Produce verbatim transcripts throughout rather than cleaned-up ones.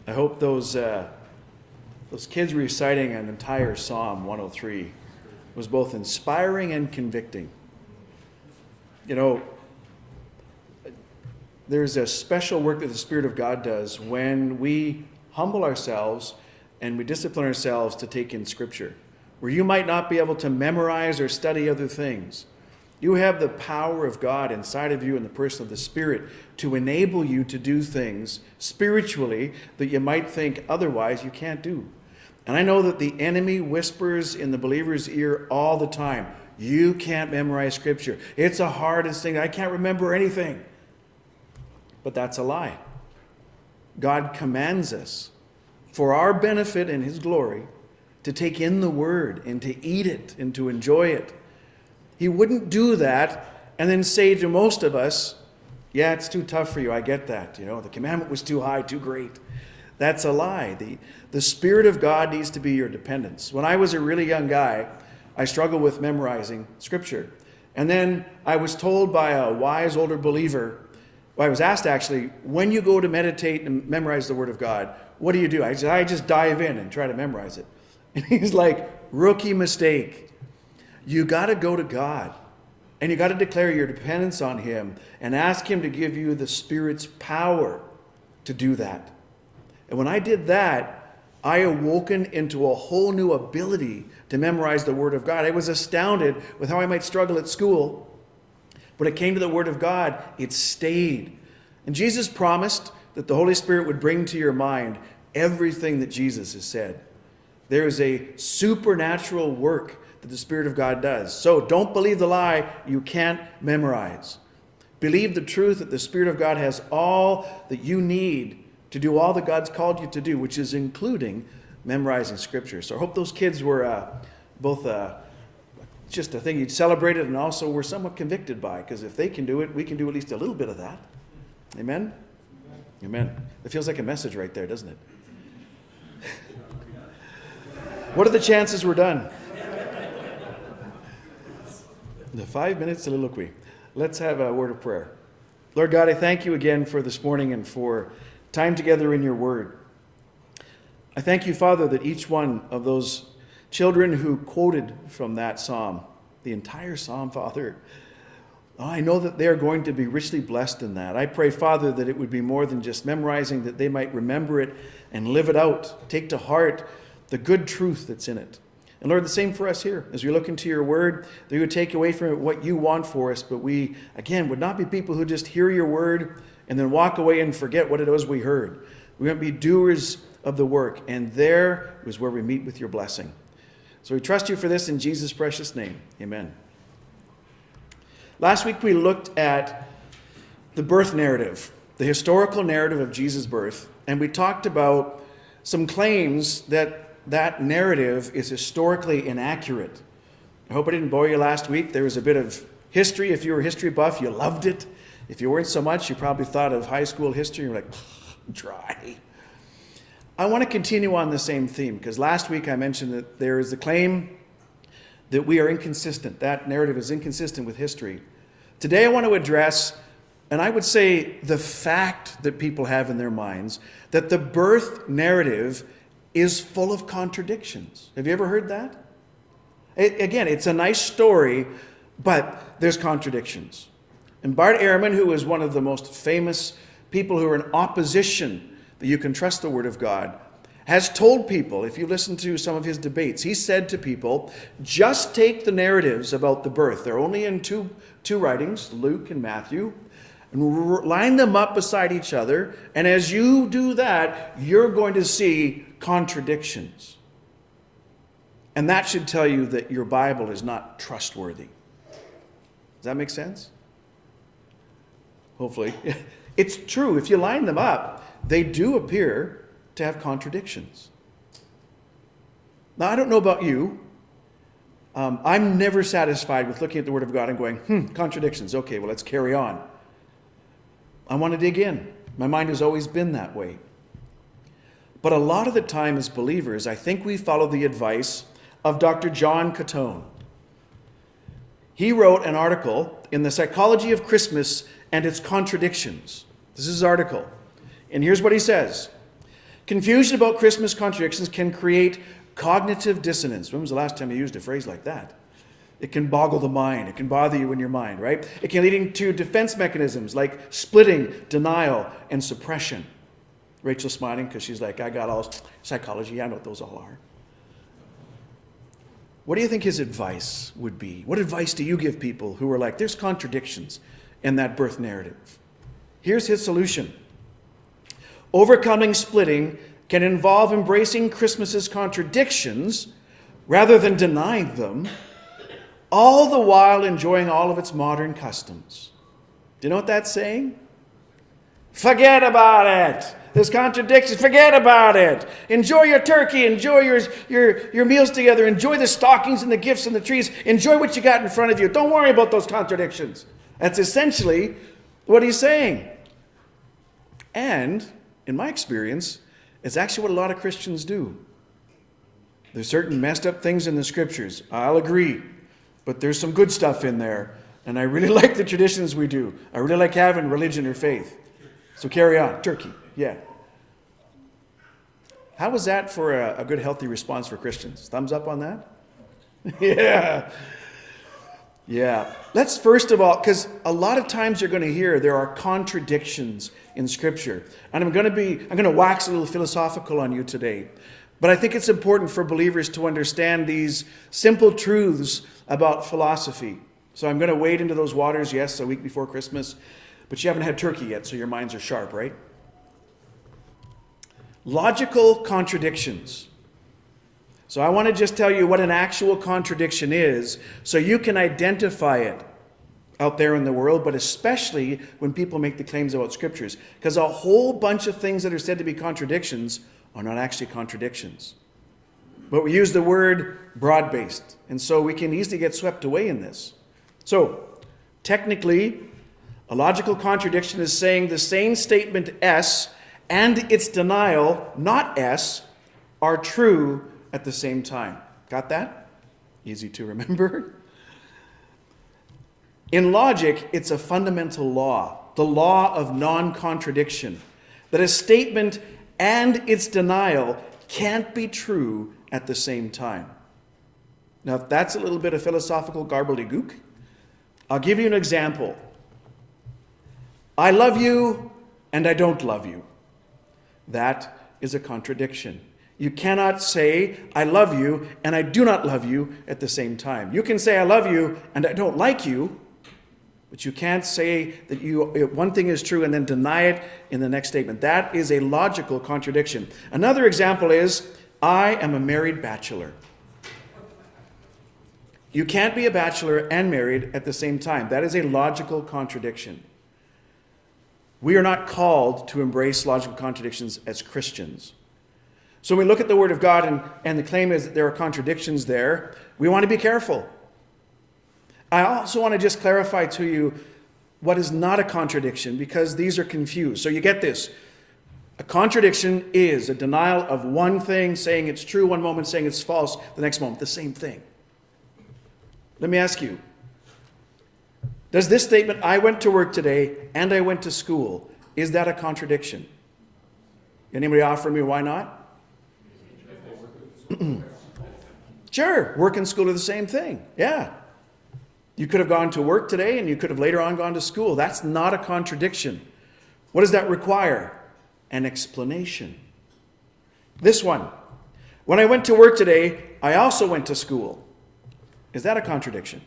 I hope those uh, those kids reciting an entire Psalm one oh three was both inspiring and convicting. You know, there's a special work that the Spirit of God does when we humble ourselves and we discipline ourselves to take in Scripture, where you might not be able to memorize or study other things. You have the power of God inside of you in the person of the Spirit to enable you to do things spiritually that you might think otherwise you can't do. And I know that the enemy whispers in the believer's ear all the time, you can't memorize Scripture. It's the hardest thing. I can't remember anything. But that's a lie. God commands us for our benefit and His glory to take in the Word and to eat it and to enjoy it. He wouldn't do that and then say to most of us, yeah, it's too tough for you. I get that. You know, the commandment was too high, too great. That's a lie. The, the Spirit of God needs to be your dependence. When I was a really young guy, I struggled with memorizing Scripture. And then I was told by a wise older believer, well, I was asked actually, when you go to meditate and memorize the Word of God, what do you do? I said, I just dive in and try to memorize it. And he's like, rookie mistake. You got to go to God and you got to declare your dependence on Him and ask Him to give you the Spirit's power to do that. And when I did that, I awoken into a whole new ability to memorize the Word of God. I was astounded with how I might struggle at school. When it came to the Word of God, it stayed. And Jesus promised that the Holy Spirit would bring to your mind everything that Jesus has said. There is a supernatural work that the Spirit of God does. So don't believe the lie you can't memorize. Believe the truth that the Spirit of God has all that you need to do all that God's called you to do, which is including memorizing Scripture. So I hope those kids were uh, both uh, just a thing you'd celebrated and also were somewhat convicted by, because if they can do it, we can do at least a little bit of that. Amen? Amen. Amen. It feels like a message right there, doesn't it? What are the chances we're done? The five minutes soliloquy. Let's have a word of prayer. Lord God, I thank you again for this morning and for time together in your word. I thank you, Father, that each one of those children who quoted from that psalm, the entire psalm, Father, I know that they are going to be richly blessed in that. I pray, Father, that it would be more than just memorizing, that they might remember it and live it out, take to heart the good truth that's in it. And Lord, the same for us here. As we look into your word, that you would take away from it what you want for us, but we, again, would not be people who just hear your word and then walk away and forget what it was we heard. We want to be doers of the work, and there is where we meet with your blessing. So we trust you for this in Jesus' precious name. Amen. Last week we looked at the birth narrative, the historical narrative of Jesus' birth, and we talked about some claims that that narrative is historically inaccurate. I hope I didn't bore you last week. There was a bit of history. If you were a history buff, you loved it. If you weren't so much, you probably thought of high school history and you're like, dry. I want to continue on the same theme because last week I mentioned that there is the claim that we are inconsistent. That narrative is inconsistent with history. Today I want to address, and I would say the fact that people have in their minds, that the birth narrative is full of contradictions. Have you ever heard that? It, again, it's a nice story, but there's contradictions. And Bart Ehrman, who is one of the most famous people who are in opposition that you can trust the Word of God, has told people, if you listen to some of his debates, he said to people, just take the narratives about the birth. They're only in two, two writings, Luke and Matthew, and line them up beside each other. And as you do that, you're going to see contradictions. And that should tell you that your Bible is not trustworthy. Does that make sense? Hopefully. It's true. If you line them up, they do appear to have contradictions. Now, I don't know about you. Um, I'm never satisfied with looking at the Word of God and going, hmm, contradictions. Okay, well, let's carry on. I want to dig in. My mind has always been that way. But a lot of the time as believers, I think we follow the advice of Doctor John Cotone. He wrote an article in The Psychology of Christmas and Its Contradictions. This is his article. And here's what he says. Confusion about Christmas contradictions can create cognitive dissonance. When was the last time you used a phrase like that? It can boggle the mind. It can bother you in your mind, right? It can lead to defense mechanisms like splitting, denial, and suppression. Rachel's smiling because she's like, I got all psychology. I know what those all are. What do you think his advice would be? What advice do you give people who are like, there's contradictions in that birth narrative? Here's his solution. Overcoming splitting can involve embracing Christmas's contradictions rather than denying them, all the while enjoying all of its modern customs. Do you know what that's saying? Forget about it. There's contradictions. Forget about it. Enjoy your turkey. Enjoy your, your, your meals together. Enjoy the stockings and the gifts and the trees. Enjoy what you got in front of you. Don't worry about those contradictions. That's essentially what he's saying. And, in my experience, it's actually what a lot of Christians do. There's certain messed up things in the scriptures. I'll agree. But there's some good stuff in there. And I really like the traditions we do. I really like having religion or faith. So carry on. Turkey. Yeah. How was that for a, a good, healthy response for Christians? Thumbs up on that? Yeah. Yeah. Let's first of all, because a lot of times you're going to hear there are contradictions in Scripture. And I'm going to be, I'm going to wax a little philosophical on you today. But I think it's important for believers to understand these simple truths about philosophy. So I'm going to wade into those waters, yes, a week before Christmas. But you haven't had turkey yet, so your minds are sharp, right? Logical contradictions. So I want to just tell you what an actual contradiction is so you can identify it out there in the world, but especially when people make the claims about scriptures. Because a whole bunch of things that are said to be contradictions are not actually contradictions. But we use the word broad-based, and so we can easily get swept away in this. So, technically, a logical contradiction is saying the same statement S and its denial, not S, are true at the same time. Got that? Easy to remember. In logic, it's a fundamental law, the law of non-contradiction, that a statement and its denial can't be true at the same time. Now, if that's a little bit of philosophical gobbledygook, I'll give you an example. I love you and I don't love you. That is a contradiction. You cannot say, I love you and I do not love you at the same time. You can say, I love you and I don't like you, but you can't say that you one thing is true and then deny it in the next statement. That is a logical contradiction. Another example is, I am a married bachelor. You can't be a bachelor and married at the same time. That is a logical contradiction. We are not called to embrace logical contradictions as Christians. So when we look at the Word of God and, and the claim is that there are contradictions there, we want to be careful. I also want to just clarify to you what is not a contradiction, because these are confused. So you get this. A contradiction is a denial of one thing, saying it's true one moment, saying it's false the next moment, the same thing. Let me ask you, does this statement, I went to work today and I went to school, is that a contradiction? Anybody offer me why not? Sure, work and school are the same thing. Yeah. You could have gone to work today and you could have later on gone to school. That's not a contradiction. What does that require? An explanation. This one. When I went to work today, I also went to school. Is that a contradiction?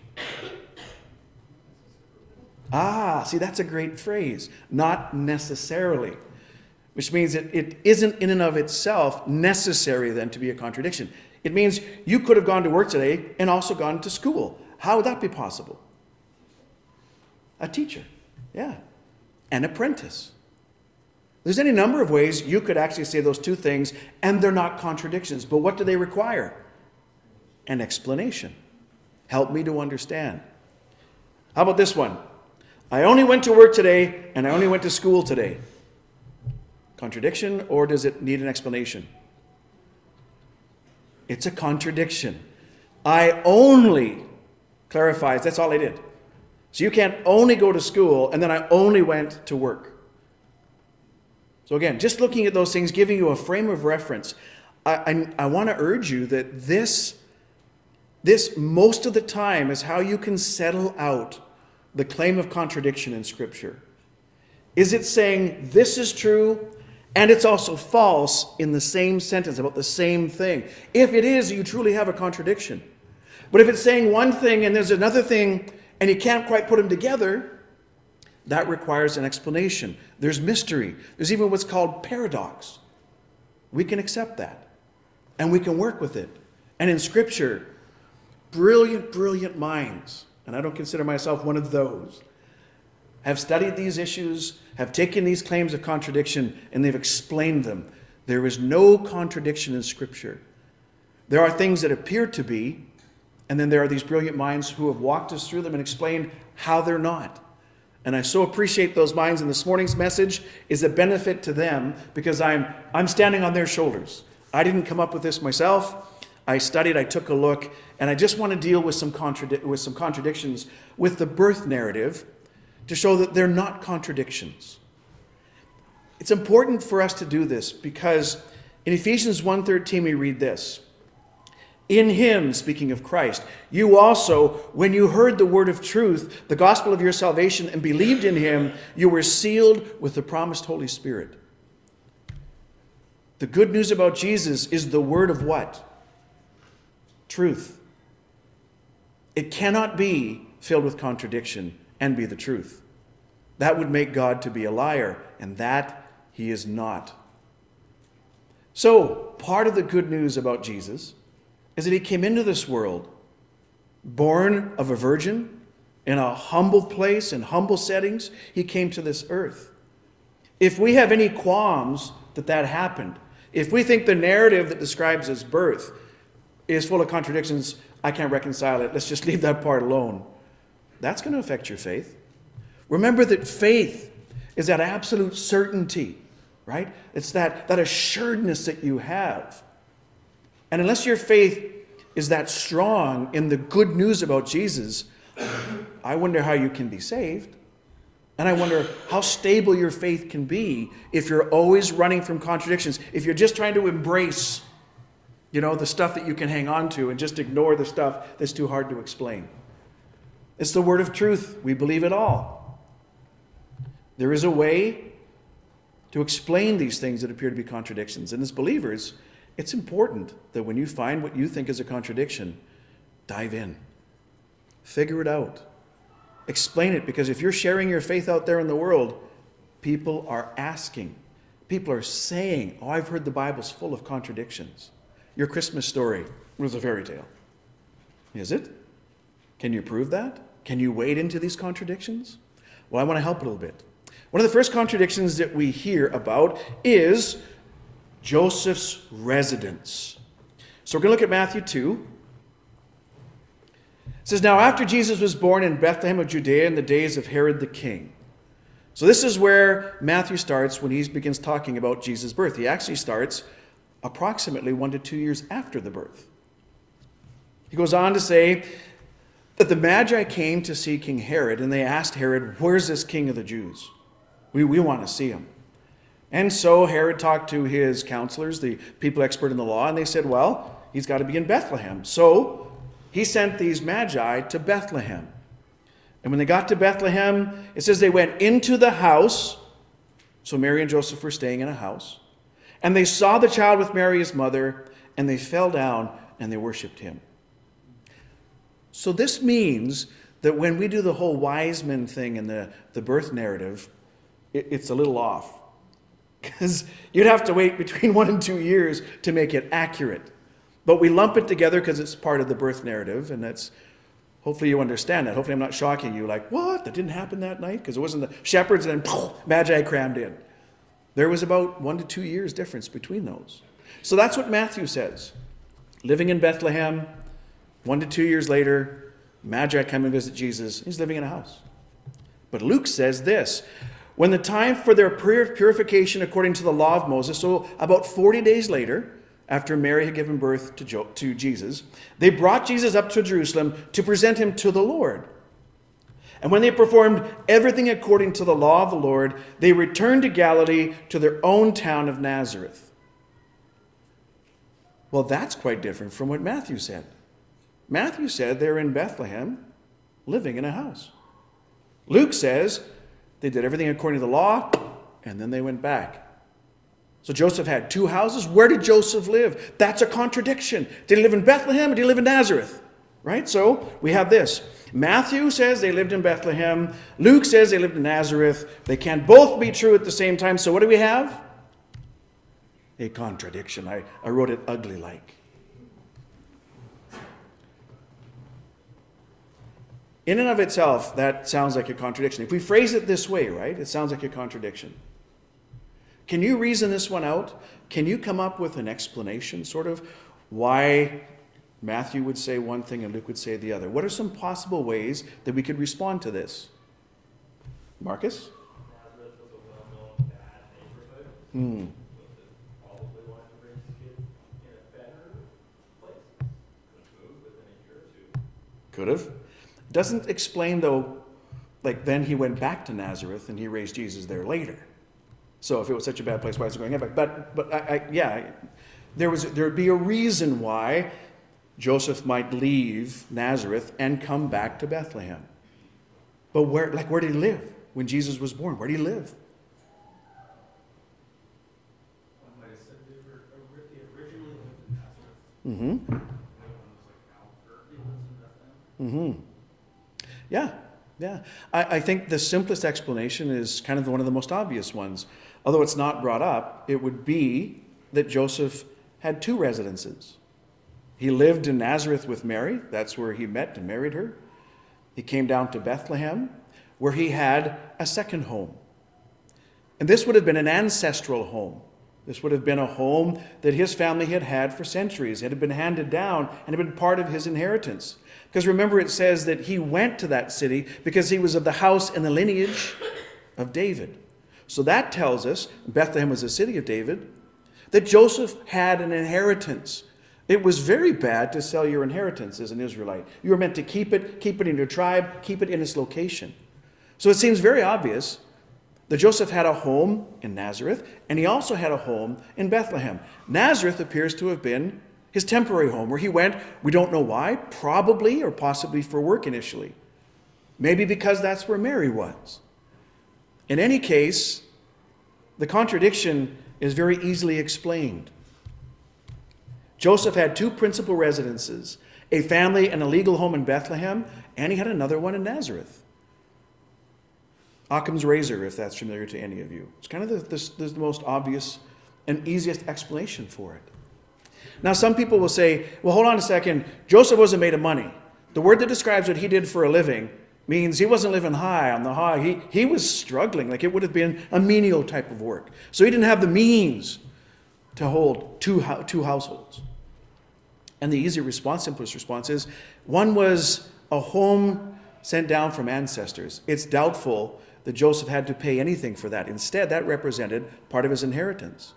Ah, see, that's a great phrase. Not necessarily. Which means that it isn't in and of itself necessary then to be a contradiction. It means you could have gone to work today and also gone to school. How would that be possible? A teacher, yeah. An apprentice. There's any number of ways you could actually say those two things and they're not contradictions. But what do they require? An explanation. Help me to understand. How about this one? I only went to work today and I only went to school today. Contradiction, or does it need an explanation? It's a contradiction. I only clarifies, that's all I did. So you can't only go to school and then I only went to work. So again, just looking at those things, giving you a frame of reference, I, I, I want to urge you that this, this most of the time is how you can settle out the claim of contradiction in Scripture. Is it saying this is true and it's also false in the same sentence about the same thing? If it is, you truly have a contradiction. But if it's saying one thing and there's another thing and you can't quite put them together, that requires an explanation. There's mystery. There's even what's called paradox. We can accept that and we can work with it. And in Scripture, brilliant, brilliant minds, and I don't consider myself one of those, have studied these issues, have taken these claims of contradiction, and they've explained them. There is no contradiction in Scripture. There are things that appear to be, and then there are these brilliant minds who have walked us through them and explained how they're not. And I so appreciate those minds, and this morning's message is a benefit to them because I'm, I'm standing on their shoulders. I didn't come up with this myself. I studied, I took a look, and I just want to deal with some, contradi- with some contradictions with the birth narrative to show that they're not contradictions. It's important for us to do this because in Ephesians one thirteen we read this. In him, speaking of Christ, you also, when you heard the word of truth, the gospel of your salvation, and believed in him, you were sealed with the promised Holy Spirit. The good news about Jesus is the word of what? Truth. It cannot be filled with contradiction and be the truth. That would make God to be a liar, and that he is not. So, part of the good news about Jesus is that he came into this world, born of a virgin, in a humble place, in humble settings. He came to this earth. If we have any qualms that that happened, if we think the narrative that describes his birth is full of contradictions, I can't reconcile it, let's just leave that part alone, that's going to affect your faith. Remember that faith is that absolute certainty, right? It's that, that assuredness that you have. And unless your faith is that strong in the good news about Jesus, I wonder how you can be saved. And I wonder how stable your faith can be if you're always running from contradictions, if you're just trying to embrace, you know, the stuff that you can hang on to and just ignore the stuff that's too hard to explain. It's the word of truth. We believe it all. There is a way to explain these things that appear to be contradictions. And as believers, it's important that when you find what you think is a contradiction, dive in. Figure it out. Explain it, because if you're sharing your faith out there in the world, people are asking. People are saying, oh, I've heard the Bible's full of contradictions. Your Christmas story was a fairy tale. Is it? Can you prove that? Can you wade into these contradictions? Well, I want to help a little bit. One of the first contradictions that we hear about is Joseph's residence. So we're going to look at Matthew two. It says, now after Jesus was born in Bethlehem of Judea in the days of Herod the king. So this is where Matthew starts when he begins talking about Jesus' birth. He actually starts approximately one to two years after the birth. He goes on to say that the Magi came to see King Herod, and they asked Herod, where's this king of the Jews? We, we want to see him. And so Herod talked to his counselors, the people expert in the law, and they said, well, he's got to be in Bethlehem. So he sent these Magi to Bethlehem. And when they got to Bethlehem, it says they went into the house. So Mary and Joseph were staying in a house. And they saw the child with Mary, his mother, and they fell down and they worshiped him. So this means that when we do the whole wise men thing in the, the birth narrative, it, it's a little off. Because you'd have to wait between one and two years to make it accurate. But we lump it together because it's part of the birth narrative, and that's, hopefully you understand that. Hopefully I'm not shocking you like, what? That didn't happen that night? Because it wasn't the shepherds and then poof, Magi crammed in. There was about one to two years difference between those. So that's what Matthew says. Living in Bethlehem, one to two years later, Magi come and visit Jesus. He's living in a house. But Luke says this, when the time for their purification according to the law of Moses, so about forty days later, after Mary had given birth to, jo- to Jesus, they brought Jesus up to Jerusalem to present him to the Lord. And when they performed everything according to the law of the Lord, they returned to Galilee, to their own town of Nazareth. Well, that's quite different from what Matthew said. Matthew said they're in Bethlehem, living in a house. Luke says they did everything according to the law, and then they went back. So Joseph had two houses. Where did Joseph live? That's a contradiction. Did he live in Bethlehem or did he live in Nazareth? Right? So we have this. Matthew says they lived in Bethlehem. Luke says they lived in Nazareth. They can't both be true at the same time. So what do we have? A contradiction. I, I wrote it ugly like. In and of itself, that sounds like a contradiction. If we phrase it this way, right, it sounds like a contradiction. Can you reason this one out? Can you come up with an explanation, sort of, why Matthew would say one thing and Luke would say the other? What are some possible ways that we could respond to this? Marcus? Nazareth was a well-known bad neighborhood. Hmm. Probably wanted to raise his kids in a better place. Could have moved within a year or two. Could have. Doesn't explain, though, like then he went back to Nazareth and he raised Jesus there later. So if it was such a bad place, why is he going back? But, but I, I, yeah, there was there would be a reason why Joseph might leave Nazareth and come back to Bethlehem. But where, like, where did he live when Jesus was born? Where did he live? I might have said they were they originally lived in Nazareth. Mm-hmm. Mm-hmm. Yeah, yeah. I, I think the simplest explanation is kind of one of the most obvious ones. Although it's not brought up, it would be that Joseph had two residences. He lived in Nazareth with Mary. That's where he met and married her. He came down to Bethlehem, where he had a second home. And this would have been an ancestral home. This would have been a home that his family had had for centuries. It had been handed down and had been part of his inheritance. Because remember, it says that he went to that city because he was of the house and the lineage of David. So that tells us, Bethlehem was a city of David, that Joseph had an inheritance. It was very bad to sell your inheritance as an Israelite. You were meant to keep it, keep it in your tribe, keep it in its location. So it seems very obvious that Joseph had a home in Nazareth, and he also had a home in Bethlehem. Nazareth appears to have been his temporary home, where he went, we don't know why, probably or possibly for work initially. Maybe because that's where Mary was. In any case, the contradiction is very easily explained. Joseph had two principal residences, a family and a legal home in Bethlehem, and he had another one in Nazareth. Occam's razor, if that's familiar to any of you. It's kind of the, the, the most obvious and easiest explanation for it. Now, some people will say, well, hold on a second. Joseph wasn't made of money. The word that describes what he did for a living means he wasn't living high on the high. He, he was struggling, like it would have been a menial type of work. So he didn't have the means to hold two, two households. And the easy response, simplest response is, one was a home sent down from ancestors. It's doubtful that Joseph had to pay anything for that. Instead, that represented part of his inheritance.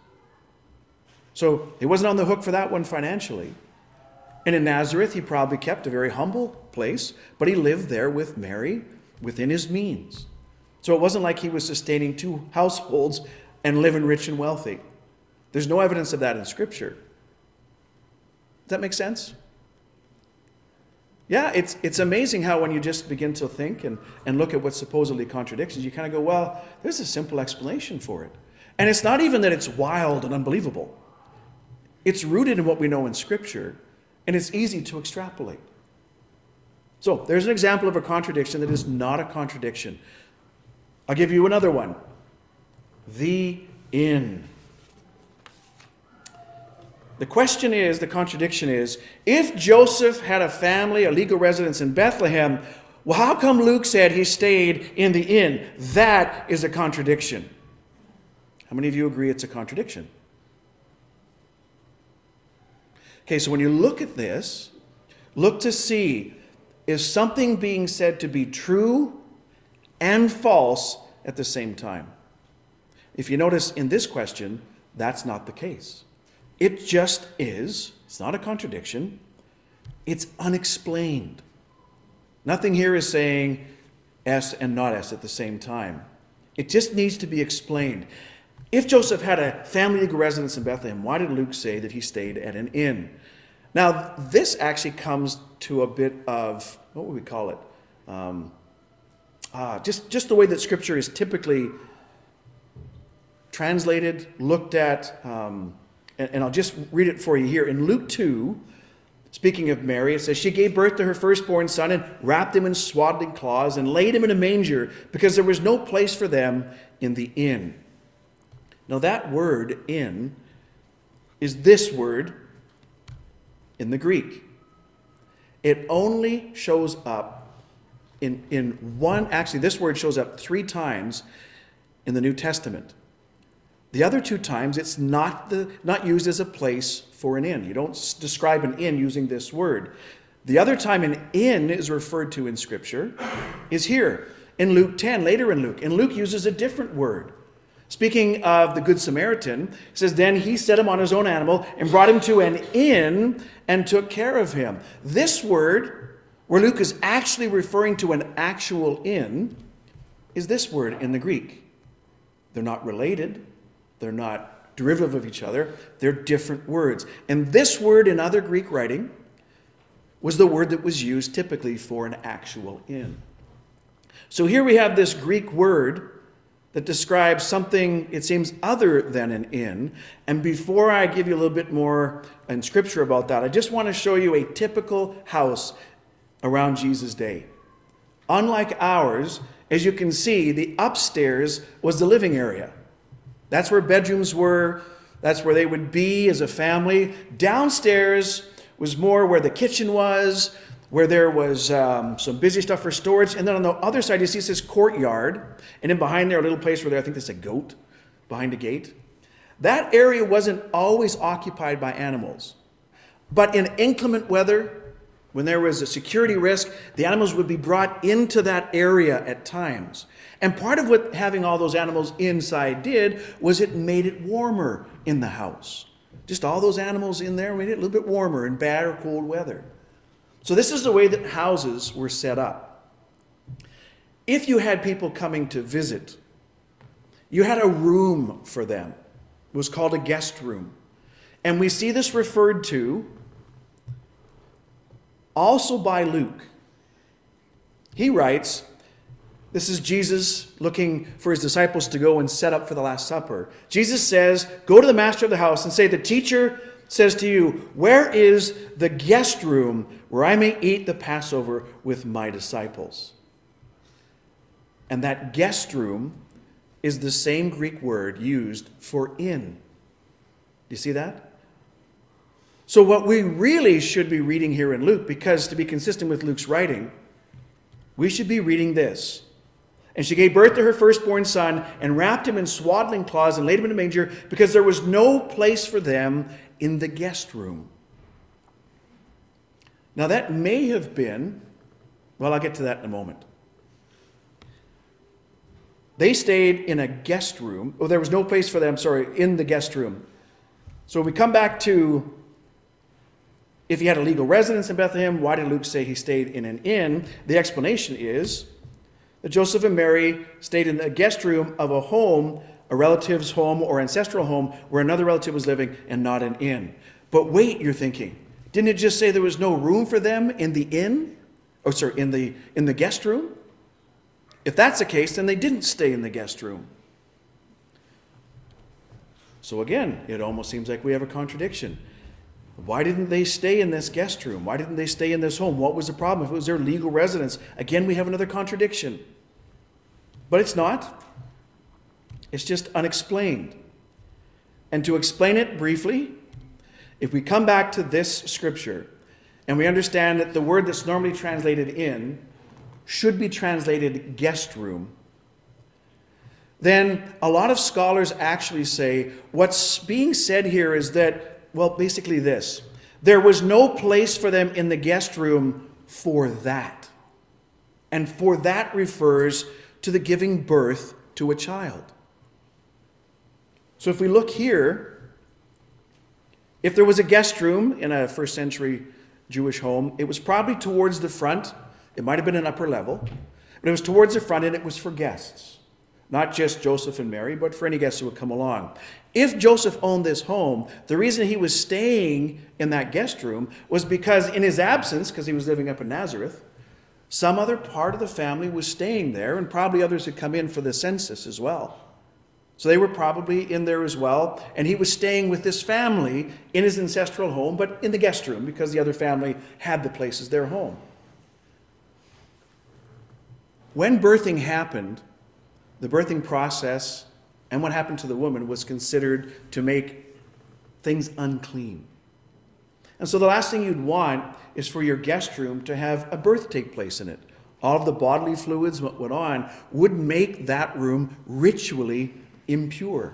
So he wasn't on the hook for that one financially. And in Nazareth, he probably kept a very humble place, but he lived there with Mary within his means. So it wasn't like he was sustaining two households and living rich and wealthy. There's no evidence of that in Scripture. Does that make sense? Yeah, it's it's amazing how when you just begin to think and, and look at what's supposedly contradictions, you kind of go, well, there's a simple explanation for it. And it's not even that it's wild and unbelievable. It's rooted in what we know in Scripture, and it's easy to extrapolate. So there's an example of a contradiction that is not a contradiction. I'll give you another one. The inn. The question is, the contradiction is, if Joseph had a family, a legal residence in Bethlehem, well, how come Luke said he stayed in the inn? That is a contradiction. How many of you agree it's a contradiction? Okay, so when you look at this, look to see, is something being said to be true and false at the same time? If you notice in this question, that's not the case. It just is. It's not a contradiction. It's unexplained. Nothing here is saying S and not S at the same time. It just needs to be explained. If Joseph had a family legal residence in Bethlehem, why did Luke say that he stayed at an inn? Now, this actually comes to a bit of, what would we call it? Um, uh, just, just the way that Scripture is typically translated, looked at, um, and, and I'll just read it for you here. In Luke two, speaking of Mary, it says, she gave birth to her firstborn son and wrapped him in swaddling cloths and laid him in a manger because there was no place for them in the inn. Now that word, inn, is this word in the Greek. It only shows up in, in one, actually this word shows up three times in the New Testament. The other two times, it's not, the, not used as a place for an inn. You don't s- describe an inn using this word. The other time an inn is referred to in Scripture is here in Luke ten, later in Luke. And Luke uses a different word. Speaking of the Good Samaritan, it says, then he set him on his own animal and brought him to an inn and took care of him. This word, where Luke is actually referring to an actual inn, is this word in the Greek. They're not related. They're not derivative of each other. They're different words. And this word in other Greek writing was the word that was used typically for an actual inn. So here we have this Greek word that describes something, it seems, other than an inn. And before I give you a little bit more in Scripture about that, I just want to show you a typical house around Jesus' day. Unlike ours, as you can see, the upstairs was the living area. That's where bedrooms were. That's where they would be as a family. Downstairs was more where the kitchen was, where there was um, some busy stuff for storage. And then on the other side, you see this courtyard. And then behind there, a little place where there, I think there's a goat behind a gate. That area wasn't always occupied by animals. But in inclement weather, when there was a security risk, the animals would be brought into that area at times. And part of what having all those animals inside did was it made it warmer in the house. Just all those animals in there made it a little bit warmer in bad or cold weather. So this is the way that houses were set up. If you had people coming to visit, you had a room for them. It was called a guest room. And we see this referred to also by Luke. He writes, this is Jesus looking for his disciples to go and set up for the Last Supper. Jesus says, go to the master of the house and say, the teacher says to you, where is the guest room where I may eat the Passover with my disciples? And that guest room is the same Greek word used for inn. Do you see that? So what we really should be reading here in Luke, because to be consistent with Luke's writing, we should be reading this. And she gave birth to her firstborn son and wrapped him in swaddling cloths and laid him in a manger because there was no place for them in the guest room. Now that may have been, well, I'll get to that in a moment. They stayed in a guest room. Oh, there was no place for them, sorry, in the guest room. So when we come back to, if he had a legal residence in Bethlehem, why did Luke say he stayed in an inn? The explanation is that Joseph and Mary stayed in the guest room of a home, a relative's home or ancestral home, where another relative was living and not an inn. But wait, you're thinking, didn't it just say there was no room for them in the inn? Or sorry, in the in the guest room? If that's the case, then they didn't stay in the guest room. So again, it almost seems like we have a contradiction. Why didn't they stay in this guest room? Why didn't they stay in this home? What was the problem? If it was their legal residence, again, we have another contradiction. But it's not. It's just unexplained. And to explain it briefly, if we come back to this scripture and we understand that the word that's normally translated in should be translated guest room, then a lot of scholars actually say what's being said here is that, well, basically this. There was no place for them in the guest room for that. And for that refers to the giving birth to a child. So if we look here, if there was a guest room in a first century Jewish home, it was probably towards the front. It might have been an upper level. But it was towards the front, and it was for guests. Not just Joseph and Mary, but for any guests who would come along. If Joseph owned this home, the reason he was staying in that guest room was because in his absence, because he was living up in Nazareth, some other part of the family was staying there, and probably others had come in for the census as well. So they were probably in there as well, and he was staying with this family in his ancestral home, but in the guest room because the other family had the place as their home. When birthing happened, the birthing process and what happened to the woman was considered to make things unclean. And so the last thing you'd want is for your guest room to have a birth take place in it. All of the bodily fluids, what went on, would make that room ritually impure.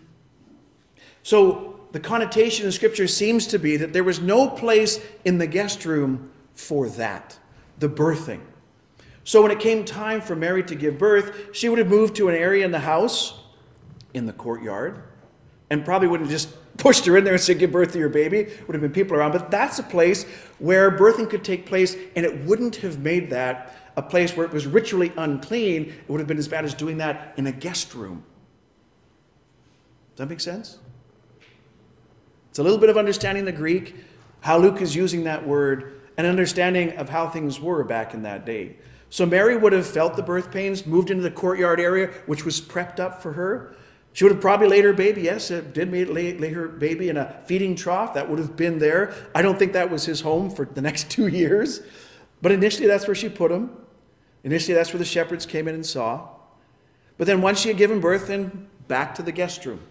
So the connotation in Scripture seems to be that there was no place in the guest room for that, the birthing. So when it came time for Mary to give birth, she would have moved to an area in the house, in the courtyard, and probably wouldn't have just pushed her in there and said, give birth to your baby. Would have been people around. But that's a place where birthing could take place, and it wouldn't have made that a place where it was ritually unclean. It would have been as bad as doing that in a guest room. Does that make sense? It's a little bit of understanding the Greek, how Luke is using that word, and understanding of how things were back in that day. So Mary would have felt the birth pains, moved into the courtyard area, which was prepped up for her. She would have probably laid her baby, yes, it did lay, lay her baby in a feeding trough. That would have been there. I don't think that was his home for the next two years. But initially, that's where she put him. Initially, that's where the shepherds came in and saw. But then once she had given birth, then back to the guest room.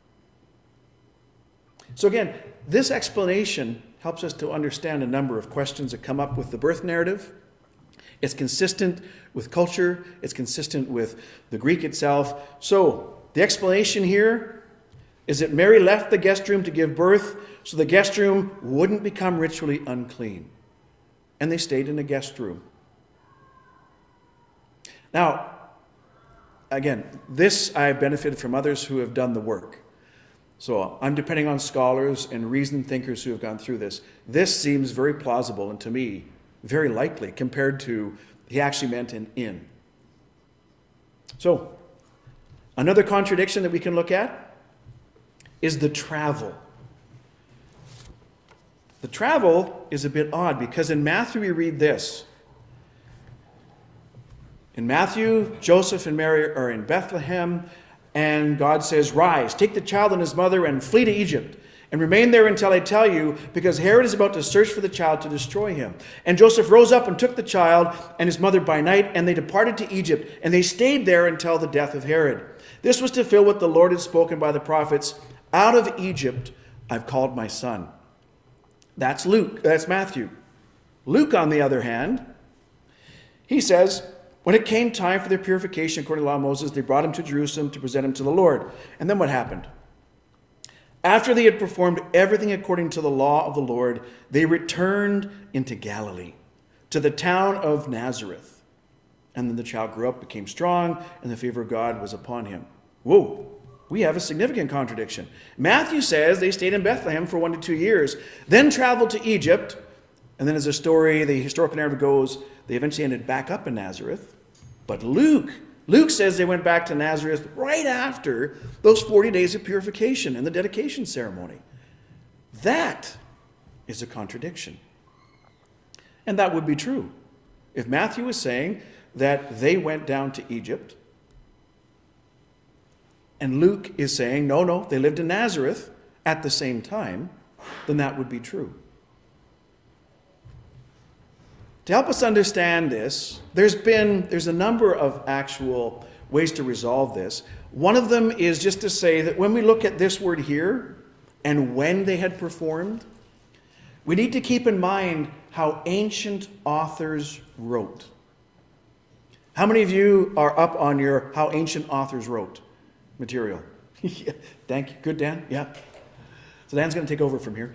So again, this explanation helps us to understand a number of questions that come up with the birth narrative. It's consistent with culture. It's consistent with the Greek itself. So the explanation here is that Mary left the guest room to give birth so the guest room wouldn't become ritually unclean. And they stayed in the guest room. Now, again, this I have benefited from others who have done the work. So I'm depending on scholars and reasoned thinkers who have gone through this. This seems very plausible and to me very likely compared to he actually meant an inn. So another contradiction that we can look at is the travel. The travel is a bit odd because in Matthew we read this. In Matthew, Joseph and Mary are in Bethlehem, and God says, rise, take the child and his mother and flee to Egypt, and remain there until I tell you, because Herod is about to search for the child to destroy him. And Joseph rose up and took the child and his mother by night, and they departed to Egypt, and they stayed there until the death of Herod. This was to fill what the Lord had spoken by the prophets, out of Egypt I've called my son. That's Luke, that's Matthew. Luke, on the other hand, he says, when it came time for their purification according to the law of Moses, they brought him to Jerusalem to present him to the Lord. And then what happened? After they had performed everything according to the law of the Lord, they returned into Galilee, to the town of Nazareth. And then the child grew up, became strong, and the favor of God was upon him. Whoa, we have a significant contradiction. Matthew says they stayed in Bethlehem for one to two years, then traveled to Egypt, and then as the story, the historical narrative goes, they eventually ended back up in Nazareth. But Luke, Luke says they went back to Nazareth right after those forty days of purification and the dedication ceremony. That is a contradiction. And that would be true. If Matthew is saying that they went down to Egypt, and Luke is saying, no, no, they lived in Nazareth at the same time, then that would be true. To help us understand this, there's been, there's a number of actual ways to resolve this. One of them is just to say that when we look at this word here and when they had performed, we need to keep in mind how ancient authors wrote. How many of you are up on your how ancient authors wrote material? Yeah, thank you. Good, Dan? Yeah. So Dan's going to take over from here.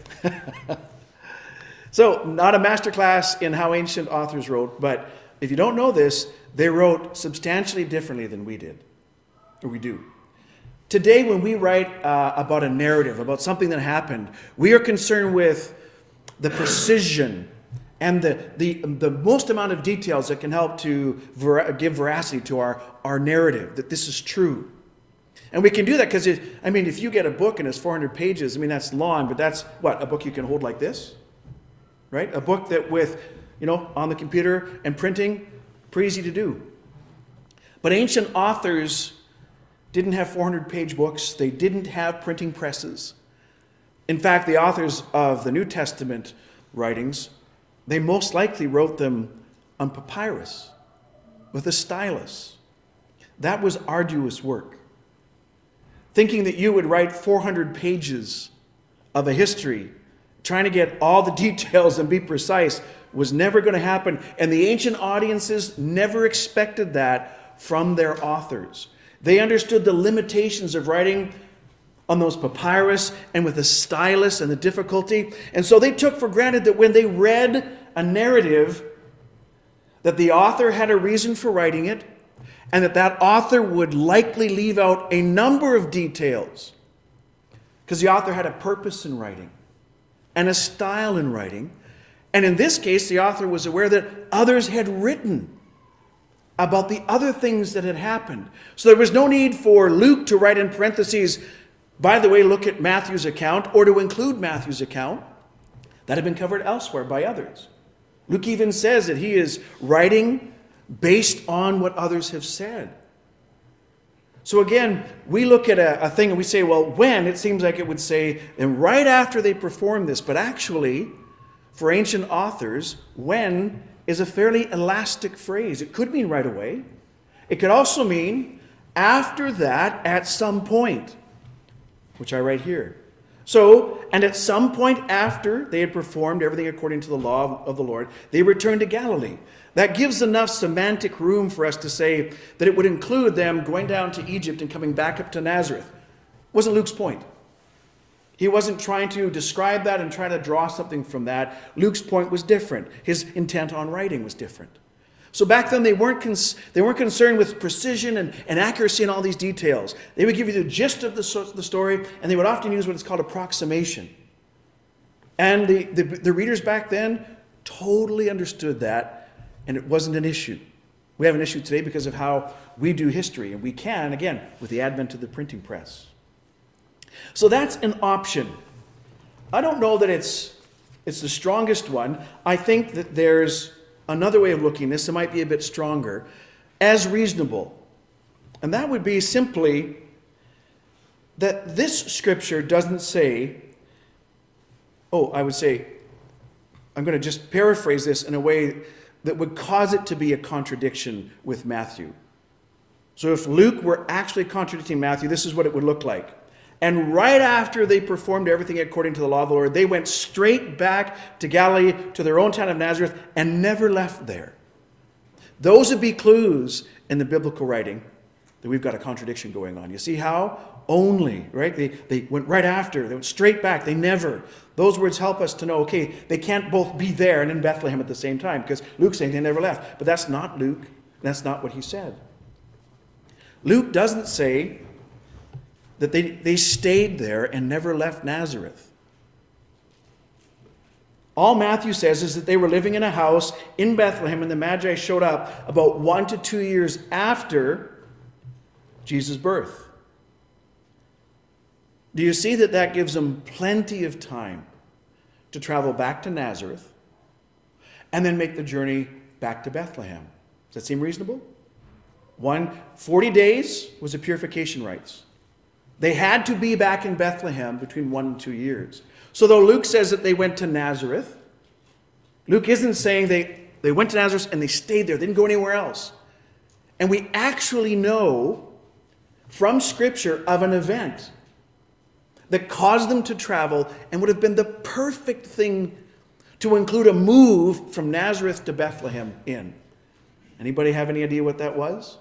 So, not a masterclass in how ancient authors wrote, but if you don't know this, they wrote substantially differently than we did, or we do. Today, when we write uh, about a narrative, about something that happened, we are concerned with the precision and the, the, the most amount of details that can help to ver- give veracity to our, our narrative, that this is true. And we can do that because, I mean, if you get a book and it's four hundred pages, I mean, that's long, but that's, what, a book you can hold like this? Right? A book that with, you know, on the computer and printing, pretty easy to do. But ancient authors didn't have four hundred page books. They didn't have printing presses. In fact, the authors of the New Testament writings, they most likely wrote them on papyrus with a stylus. That was arduous work. Thinking that you would write four hundred pages of a history, trying to get all the details and be precise, was never going to happen. And the ancient audiences never expected that from their authors. They understood the limitations of writing on those papyrus and with a stylus and the difficulty. And so they took for granted that when they read a narrative, that the author had a reason for writing it, and that that author would likely leave out a number of details, because the author had a purpose in writing and a style in writing. And in this case, the author was aware that others had written about the other things that had happened. So there was no need for Luke to write in parentheses, by the way, look at Matthew's account, or to include Matthew's account. That had been covered elsewhere by others. Luke even says that he is writing based on what others have said. So again, we look at a, a thing and we say, well, when? It seems like it would say, and right after they perform this. But actually, for ancient authors, when is a fairly elastic phrase. It could mean right away. It could also mean after that, at some point, which I write here. So, and at some point after they had performed everything according to the law of the Lord, they returned to Galilee. That gives enough semantic room for us to say that it would include them going down to Egypt and coming back up to Nazareth. Wasn't Luke's point. He wasn't trying to describe that and trying to draw something from that. Luke's point was different. His intent on writing was different. So back then they weren't cons- they weren't concerned with precision and, and accuracy and all these details. They would give you the gist of the, so- the story, and they would often use what is called approximation. And the, the, the readers back then totally understood that, and it wasn't an issue. We have an issue today because of how we do history, and we can, again, with the advent of the printing press. So that's an option. I don't know that it's it's the strongest one. I think that there's another way of looking at this that might be a bit stronger, as reasonable. And that would be simply that this scripture doesn't say, oh, I would say, I'm going to just paraphrase this in a way that would cause it to be a contradiction with Matthew. So if Luke were actually contradicting Matthew, this is what it would look like. And right after they performed everything according to the law of the Lord, they went straight back to Galilee, to their own town of Nazareth, and never left there. Those would be clues in the biblical writing that we've got a contradiction going on. You see how? Only, right? They, they went right after. They went straight back. They never. Those words help us to know, okay, they can't both be there and in Bethlehem at the same time, because Luke's saying they never left. But that's not Luke. That's not what he said. Luke doesn't say that they, they stayed there and never left Nazareth. All Matthew says is that they were living in a house in Bethlehem, and the Magi showed up about one to two years after Jesus' birth. Do you see that that gives them plenty of time to travel back to Nazareth and then make the journey back to Bethlehem? Does that seem reasonable? One, forty days was the purification rites. They had to be back in Bethlehem between one and two years. So though Luke says that they went to Nazareth, Luke isn't saying they, they went to Nazareth and they stayed there. They didn't go anywhere else. And we actually know from Scripture of an event that caused them to travel and would have been the perfect thing to include a move from Nazareth to Bethlehem in. Anybody have any idea what that was?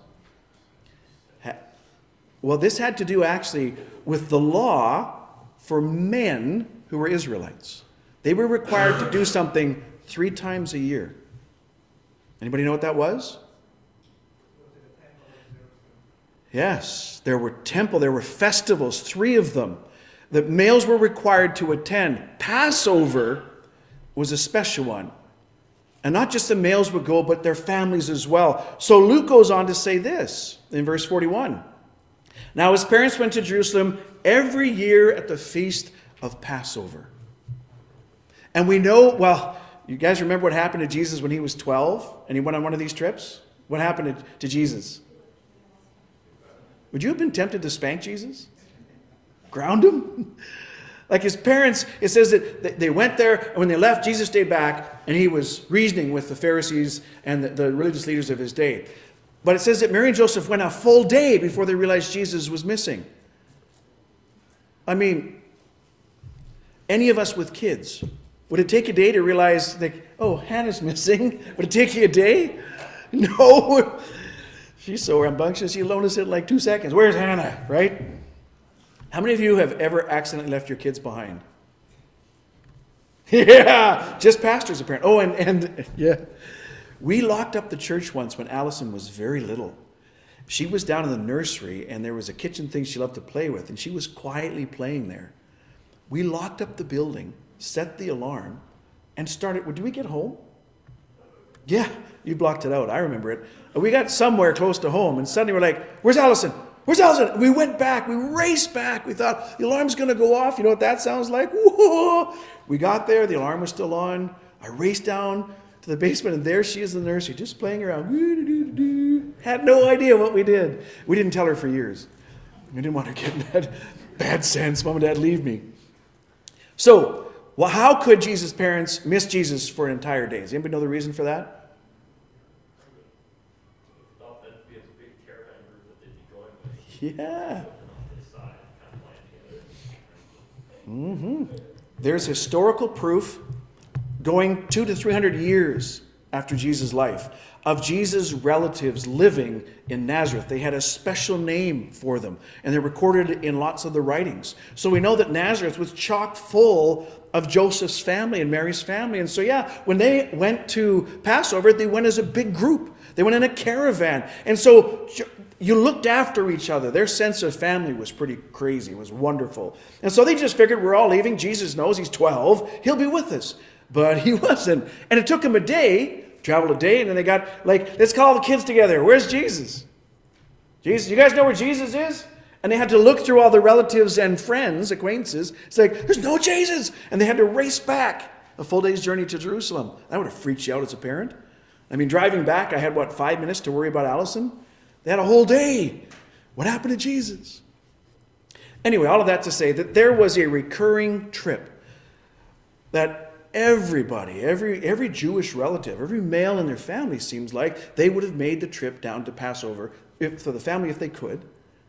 Well, this had to do actually with the law for men who were Israelites. They were required to do something three times a year. Anybody know what that was? Yes, there were temple, there were festivals, three of them, that males were required to attend. Passover was a special one. And not just the males would go, but their families as well. So Luke goes on to say this in verse forty-one. Now his parents went to Jerusalem every year at the feast of Passover. And we know, well, you guys remember what happened to Jesus when he was twelve and he went on one of these trips? What happened to, to Jesus? Would you have been tempted to spank Jesus? Ground him? Like his parents, it says that they went there, and when they left, Jesus stayed back, and he was reasoning with the Pharisees and the, the religious leaders of his day. But it says that Mary and Joseph went a full day before they realized Jesus was missing. I mean, any of us with kids, would it take a day to realize, like, oh, Hannah's missing? Would it take you a day? No. She's so rambunctious, you notice it in like two seconds. Where's Hannah, right? How many of you have ever accidentally left your kids behind? Yeah, just pastors apparently. Oh, and, and yeah. We locked up the church once when Allison was very little. She was down in the nursery, and there was a kitchen thing she loved to play with, and she was quietly playing there. We locked up the building, set the alarm, and started. Did we get home? Yeah, you blocked it out. I remember it. We got somewhere close to home, and suddenly we're like, where's Allison? Where's Allison? We went back. We raced back. We thought the alarm's going to go off. You know what that sounds like? Whoa! We got there. The alarm was still on. I raced down to the basement, and there she is in the nursery, just playing around. Had no idea what we did. We didn't tell her for years. We didn't want her getting that bad sense. Mom and Dad, leave me. So, well, how could Jesus' parents miss Jesus for an entire day? Does anybody know the reason for that? Yeah. Mm-hmm. There's historical proof going two to three hundred years after Jesus' life of Jesus' relatives living in Nazareth. They had a special name for them, and they're recorded in lots of the writings. So we know that Nazareth was chock full of Joseph's family and Mary's family. And so, yeah, when they went to Passover, they went as a big group. They went in a caravan. And so you looked after each other. Their sense of family was pretty crazy. It was wonderful. And so they just figured, we're all leaving. Jesus knows he's twelve. He'll be with us. But he wasn't. And it took him a day, traveled a day, and then they got, like, let's call the kids together. Where's Jesus? Jesus, you guys know where Jesus is? And they had to look through all the relatives and friends, acquaintances. It's like, there's no Jesus. And they had to race back a full day's journey to Jerusalem. That would have freaked you out as a parent. I mean, driving back, I had, what, five minutes to worry about Allison? They had a whole day. What happened to Jesus? Anyway, all of that to say that there was a recurring trip that everybody, every, every Jewish relative, every male in their family seems like they would have made the trip down to Passover if, for the family if they could.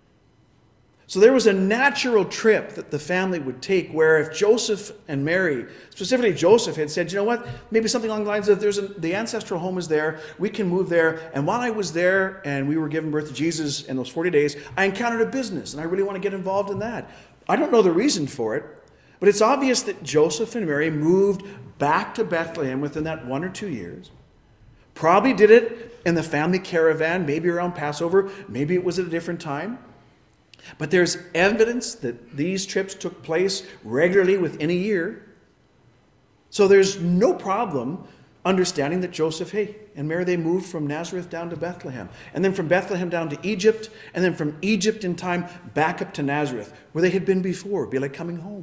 So there was a natural trip that the family would take where if Joseph and Mary, specifically Joseph, had said, you know what, maybe something along the lines of there's a, the ancestral home is there, we can move there. And while I was there and we were giving birth to Jesus in those forty days, I encountered a business and I really want to get involved in that. I don't know the reason for it, but it's obvious that Joseph and Mary moved back to Bethlehem within that one or two years. Probably did it in the family caravan, maybe around Passover, maybe it was at a different time. But there's evidence that these trips took place regularly within a year. So there's no problem understanding that Joseph, hey, and Mary, they moved from Nazareth down to Bethlehem. And then from Bethlehem down to Egypt. And then from Egypt in time back up to Nazareth, where they had been before. It'd be like coming home.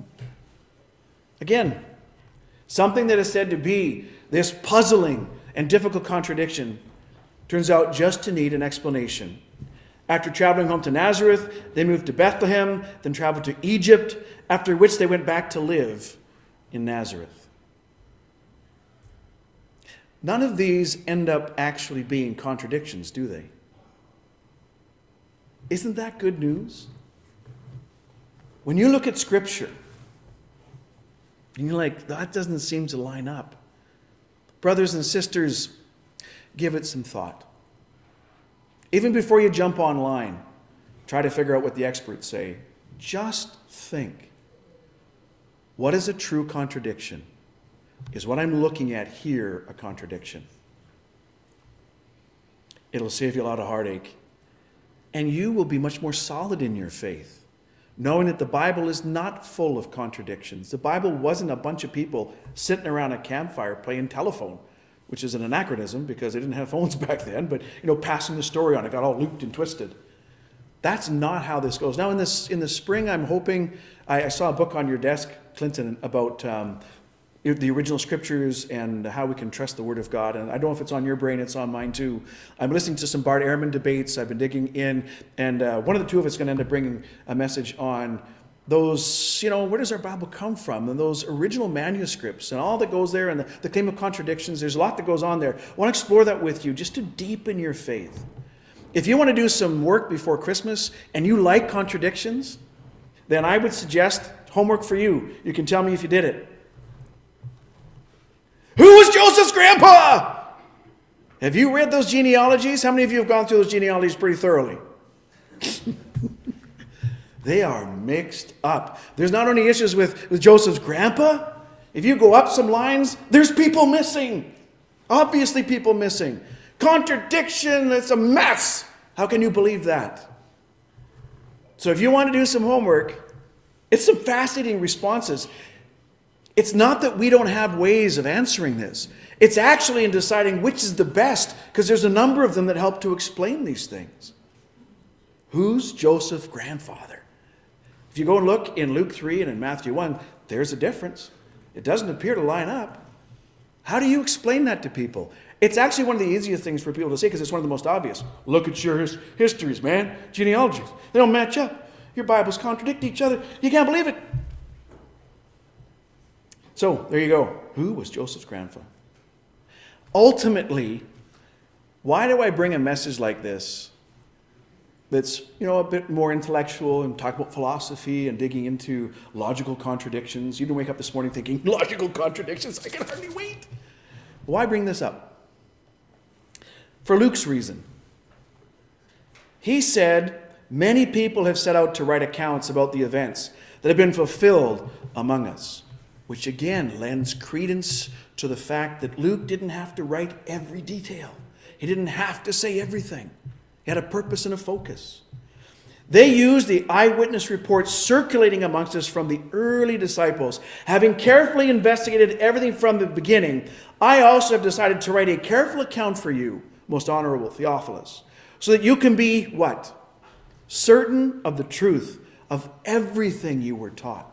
Again, something that is said to be this puzzling and difficult contradiction turns out just to need an explanation. After traveling home to Nazareth, they moved to Bethlehem, then traveled to Egypt, after which they went back to live in Nazareth. None of these end up actually being contradictions, do they? Isn't that good news? When you look at Scripture, and you're like, that doesn't seem to line up. Brothers and sisters, give it some thought. Even before you jump online, try to figure out what the experts say. Just think. What is a true contradiction? Is what I'm looking at here a contradiction? It'll save you a lot of heartache. And you will be much more solid in your faith, knowing that the Bible is not full of contradictions. The Bible wasn't a bunch of people sitting around a campfire playing telephone. which is an anachronism because they didn't have phones back then, but, you know, passing the story on. It got all looped and twisted. That's not how this goes. Now, in this in the spring, I'm hoping, I, I saw a book on your desk, Clinton, about um, the original scriptures and how we can trust the Word of God. And I don't know if it's on your brain, it's on mine too. I'm listening to some Bart Ehrman debates. I've been digging in. And uh, one of the two of us is going to end up bringing a message on those, you know, where does our Bible come from? And those original manuscripts and all that goes there and the, the claim of contradictions. There's a lot that goes on there. I want to explore that with you just to deepen your faith. If you want to do some work before Christmas and you like contradictions, then I would suggest homework for you. You can tell me if you did it. Who was Joseph's grandpa? Have you read those genealogies? How many of you have gone through those genealogies pretty thoroughly? They are mixed up. There's not only issues with, with Joseph's grandpa. If you go up some lines, there's people missing. Obviously people missing. Contradiction, it's a mess. How can you believe that? So if you want to do some homework, it's some fascinating responses. It's not that we don't have ways of answering this. It's actually in deciding which is the best, because there's a number of them that help to explain these things. Who's Joseph's grandfather? If you go and look in Luke three and in Matthew one, there's a difference. It doesn't appear to line up. How do you explain that to people? It's actually one of the easiest things for people to say because it's one of the most obvious. Look at your his- histories, man. Genealogies. They don't match up. Your Bibles contradict each other. You can't believe it. So, there you go. Who was Joseph's grandfather? Ultimately, why do I bring a message like this that's, you know, a bit more intellectual and talk about philosophy and digging into logical contradictions? You didn't wake up this morning thinking, logical contradictions, I can hardly wait. Why bring this up? For Luke's reason. He said, many people have set out to write accounts about the events that have been fulfilled among us. Which again lends credence to the fact that Luke didn't have to write every detail. He didn't have to say everything. He had a purpose and a focus. They used the eyewitness reports circulating amongst us from the early disciples. Having carefully investigated everything from the beginning, I also have decided to write a careful account for you, most honorable Theophilus, so that you can be what? Certain of the truth of everything you were taught.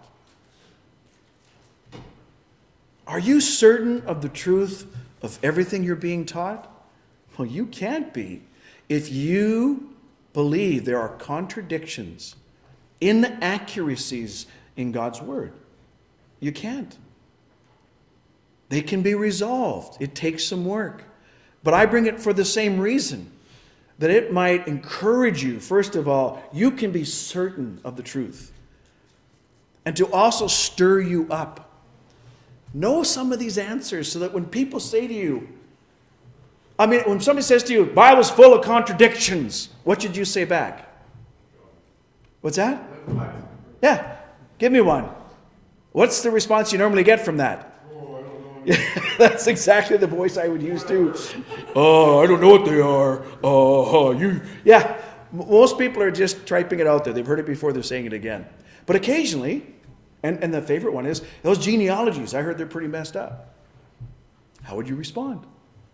Are you certain of the truth of everything you're being taught? Well, you can't be if you believe there are contradictions, inaccuracies in God's Word. You can't. They can be resolved. It takes some work. But I bring it for the same reason, that it might encourage you. First of all, you can be certain of the truth. And to also stir you up. Know some of these answers so that when people say to you, I mean, when somebody says to you, Bible's full of contradictions, what should you say back? What's that? Yeah, give me one. What's the response you normally get from that? Oh, I don't know. That's exactly the voice I would use too. Oh, I don't know what they are. Oh, you. Yeah, most people are just typing it out there. They've heard it before, they're saying it again. But occasionally, And, and the favorite one is, those genealogies, I heard they're pretty messed up. How would you respond?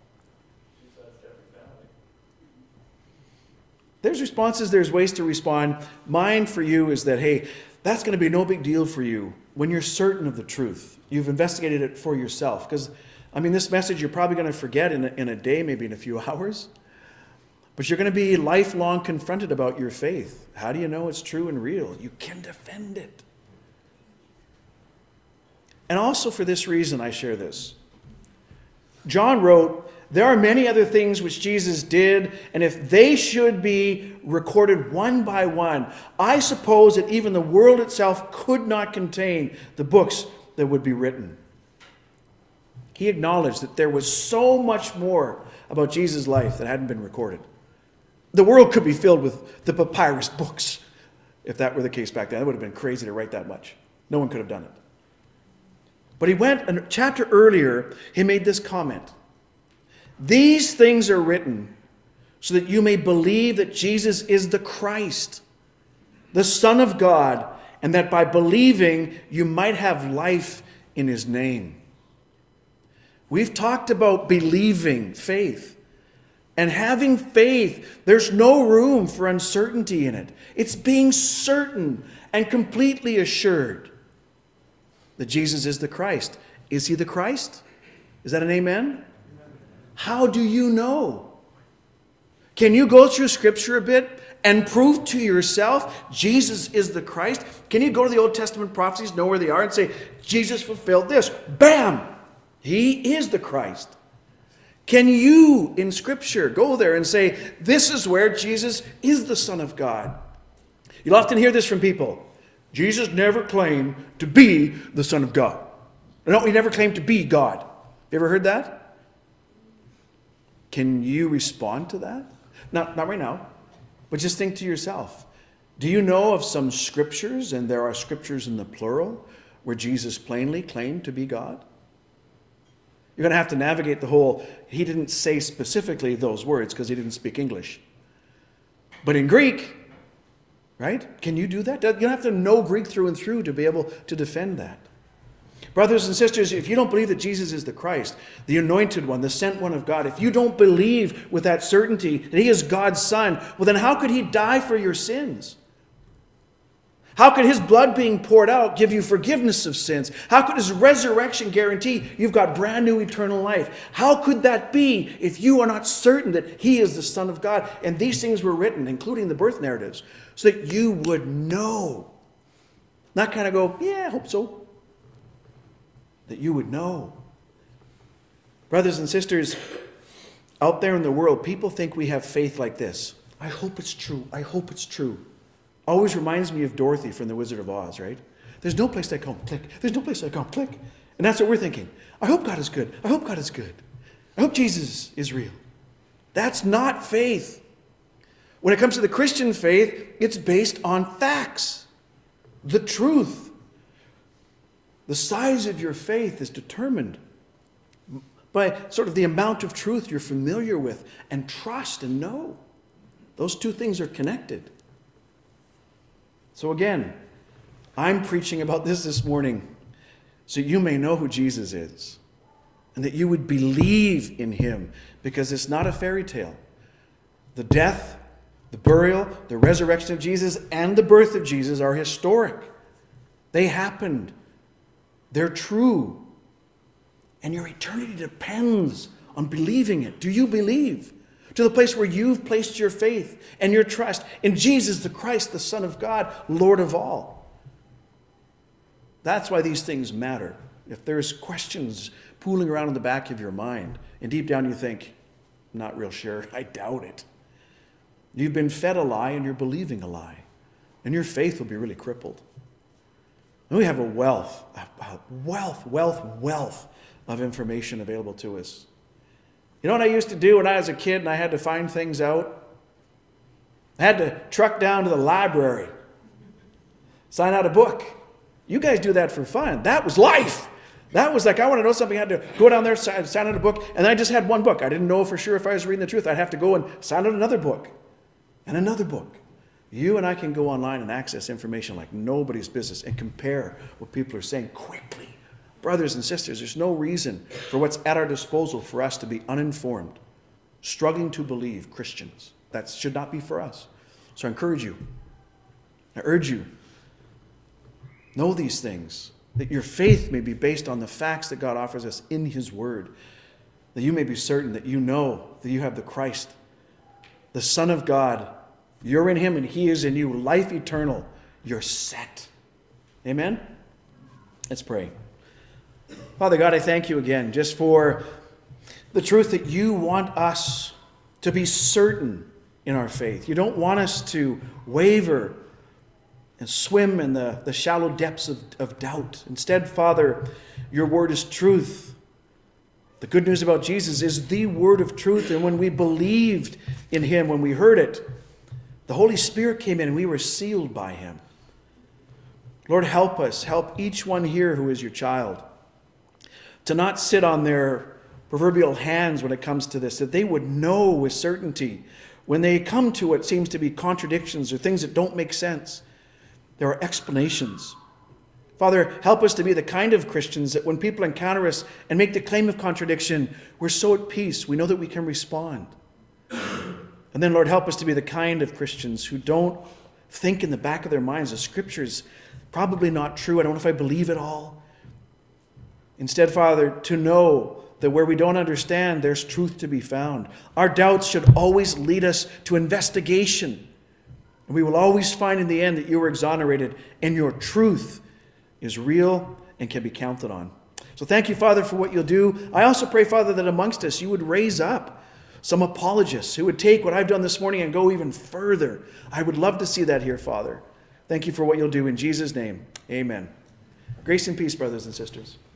There's responses, there's ways to respond. Mine for you is that, hey, that's going to be no big deal for you when you're certain of the truth. You've investigated it for yourself. Because, I mean, this message you're probably going to forget in a, in a day, maybe in a few hours. But you're going to be lifelong confronted about your faith. How do you know it's true and real? You can defend it. And also for this reason I share this. John wrote, there are many other things which Jesus did, and if they should be recorded one by one, I suppose that even the world itself could not contain the books that would be written. He acknowledged that there was so much more about Jesus' life that hadn't been recorded. The world could be filled with the papyrus books. If that were the case back then, it would have been crazy to write that much. No one could have done it. But he went, a chapter earlier, he made this comment. These things are written so that you may believe that Jesus is the Christ, the Son of God, and that by believing you might have life in his name. We've talked about believing, faith. And having faith, there's no room for uncertainty in it. It's being certain and completely assured that Jesus is the Christ. Is he the Christ? Is that an amen? How do you know? Can you go through Scripture a bit and prove to yourself Jesus is the Christ? Can you go to the Old Testament prophecies, know where they are, and say, Jesus fulfilled this? Bam! He is the Christ. Can you, in Scripture, go there and say, this is where Jesus is the Son of God? You'll often hear this from people. Jesus never claimed to be the Son of God. No, he never claimed to be God. You ever heard that? Can you respond to that? Not, not right now, but just think to yourself. Do you know of some scriptures, and there are scriptures in the plural, where Jesus plainly claimed to be God? You're going to have to navigate the whole, he didn't say specifically those words because he didn't speak English. But in Greek, right? Can you do that? You don't have to know Greek through and through to be able to defend that. Brothers and sisters, if you don't believe that Jesus is the Christ, the anointed one, the sent one of God, if you don't believe with that certainty that he is God's Son, well then how could he die for your sins? How could his blood being poured out give you forgiveness of sins? How could his resurrection guarantee you've got brand new eternal life? How could that be if you are not certain that he is the Son of God? And these things were written, including the birth narratives, so that you would know. Not kind of go, yeah, I hope so. That you would know. Brothers and sisters, out there in the world, people think we have faith like this. I hope it's true. I hope it's true. Always reminds me of Dorothy from The Wizard of Oz, right? There's no place I can't click. There's no place I can't click. And that's what we're thinking. I hope God is good. I hope God is good. I hope Jesus is real. That's not faith. When it comes to the Christian faith, it's based on facts. The truth. The size of your faith is determined by sort of the amount of truth you're familiar with and trust and know. Those two things are connected. So again, I'm preaching about this this morning so you may know who Jesus is and that you would believe in him, because it's not a fairy tale. The death, the burial, the resurrection of Jesus, and the birth of Jesus are historic. They happened. They're true. And your eternity depends on believing it. Do you believe? To the place where you've placed your faith and your trust in Jesus the Christ, the Son of God, Lord of all. That's why these things matter. If there's questions pooling around in the back of your mind, and deep down you think, I'm not real sure, I doubt it. You've been fed a lie and you're believing a lie. And your faith will be really crippled. And we have a wealth, a wealth, wealth, wealth of information available to us. You know what I used to do when I was a kid and I had to find things out? I had to truck down to the library, sign out a book. You guys do that for fun. That was life. That was like, I want to know something. I had to go down there, sign, sign out a book, and I just had one book. I didn't know for sure if I was reading the truth. I'd have to go and sign out another book and another book. You and I can go online and access information like nobody's business and compare what people are saying quickly. Brothers and sisters, there's no reason for what's at our disposal for us to be uninformed, struggling to believe Christians. That should not be for us. So I encourage you, I urge you, know these things, that your faith may be based on the facts that God offers us in his word, that you may be certain that you know that you have the Christ, the Son of God. You're in him and he is in you, life eternal. You're set. Amen? Let's pray. Father God, I thank you again just for the truth that you want us to be certain in our faith. You don't want us to waver and swim in the, the shallow depths of, of doubt. Instead, Father, your word is truth. The good news about Jesus is the word of truth. And when we believed in him, when we heard it, the Holy Spirit came in and we were sealed by him. Lord, help us. Help each one here who is your child to not sit on their proverbial hands when it comes to this, that they would know with certainty when they come to what seems to be contradictions or things that don't make sense. There are explanations. Father, help us to be the kind of Christians that when people encounter us and make the claim of contradiction, we're so at peace, we know that we can respond. And then, Lord, help us to be the kind of Christians who don't think in the back of their minds, the Scripture's probably not true, I don't know if I believe it all. Instead, Father, to know that where we don't understand, there's truth to be found. Our doubts should always lead us to investigation. And we will always find in the end that you were exonerated and your truth is real and can be counted on. So thank you, Father, for what you'll do. I also pray, Father, that amongst us you would raise up some apologists who would take what I've done this morning and go even further. I would love to see that here, Father. Thank you for what you'll do in Jesus' name. Amen. Grace and peace, brothers and sisters.